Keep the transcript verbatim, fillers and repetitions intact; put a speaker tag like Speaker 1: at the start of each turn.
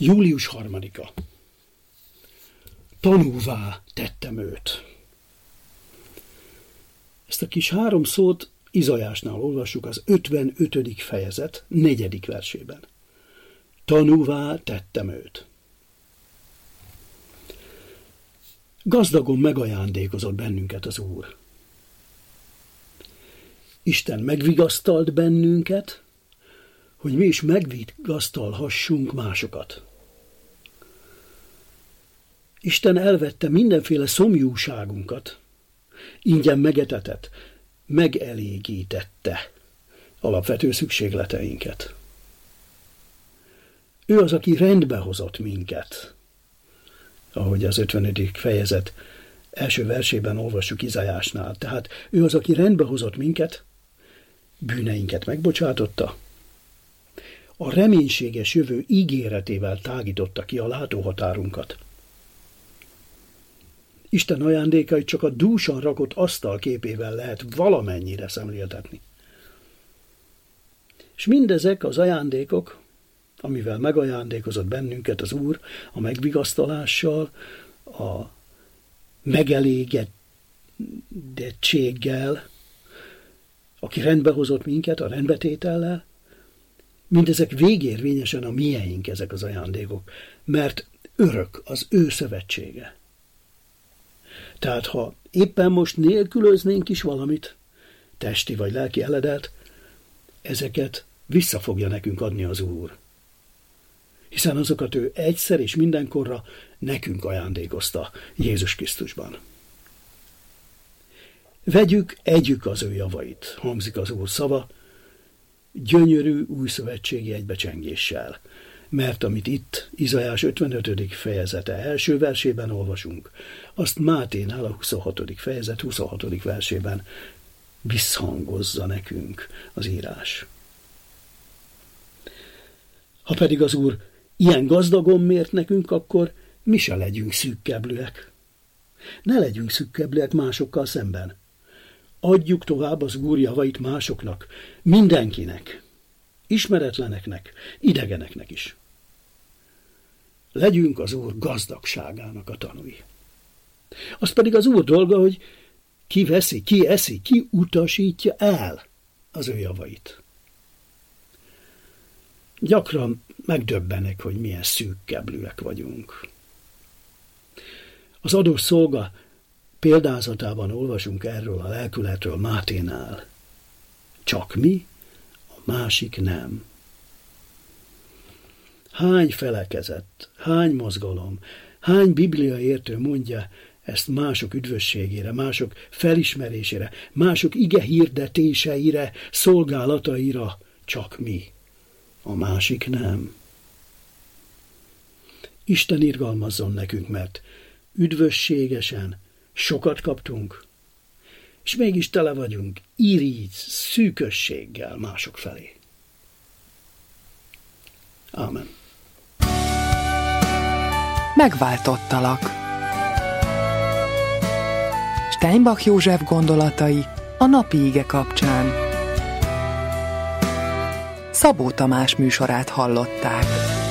Speaker 1: július harmadika. Tanúvá tettem őt. Ezt a kis három szót Izajásnál olvassuk az ötvenötödik fejezet negyedik versében. Tanúvá tettem őt. Gazdagon megajándékozott bennünket az Úr. Isten megvigasztalt bennünket, hogy mi is megvigasztalhassunk másokat. Isten elvette mindenféle szomjúságunkat, ingyen megetetett, megelégítette alapvető szükségleteinket. Ő az, aki rendbe hozott minket, ahogy az ötvenötödik fejezet első versében olvassuk Izajásnál. Tehát ő az, aki rendbe hozott minket, bűneinket megbocsátotta, a reménységes jövő ígéretével tágította ki a látóhatárunkat. Isten ajándékait csak a dúsan rakott asztal képével lehet valamennyire szemléltetni. És mindezek az ajándékok, amivel megajándékozott bennünket az Úr, a megvigasztalással, a megelégedettséggel, aki rendbehozott minket, a rendbetétellel, mindezek végérvényesen a mieink ezek az ajándékok, mert örök az ő szövetsége. Tehát ha éppen most nélkülöznénk is valamit, testi vagy lelki eledelt, ezeket vissza fogja nekünk adni az Úr. Hiszen azokat ő egyszer és mindenkorra nekünk ajándékozta Jézus Krisztusban. Vegyük, együk az ő javait, hangzik az Úr szava, gyönyörű újszövetségi egybecsengéssel. Mert amit itt Izajás ötvenötödik fejezete első versében olvasunk, azt Máténál a huszonhatodik fejezet huszonhatodik versében visszhangozza nekünk az írás. Ha pedig az Úr ilyen gazdagon mért nekünk, akkor mi se legyünk szűkkeblőek. Ne legyünk szűkkeblőek másokkal szemben. Adjuk tovább az Úr javait másoknak, mindenkinek, ismeretleneknek, idegeneknek is. Legyünk az Úr gazdagságának a tanúi. Az pedig az Úr dolga, hogy ki veszi, ki eszi, ki utasítja el az ő javait. Gyakran megdöbbenek, hogy milyen szűkkeblűek vagyunk. Az adós szolga példázatában olvasunk erről a lelkületről Máténál. Csak mi, a másik nem. Hány felekezet, hány mozgalom, hány bibliaértő mondja ezt mások üdvösségére, mások felismerésére, mások ige hirdetéseire, szolgálataira, csak mi, a másik nem. Isten irgalmazzon nekünk, mert üdvösségesen sokat kaptunk, és mégis tele vagyunk irigy, szűkösséggel mások felé. Ámen.
Speaker 2: Megváltottalak. Steinbach József gondolatai a napi ige kapcsán. Szabó Tamás műsorát hallották.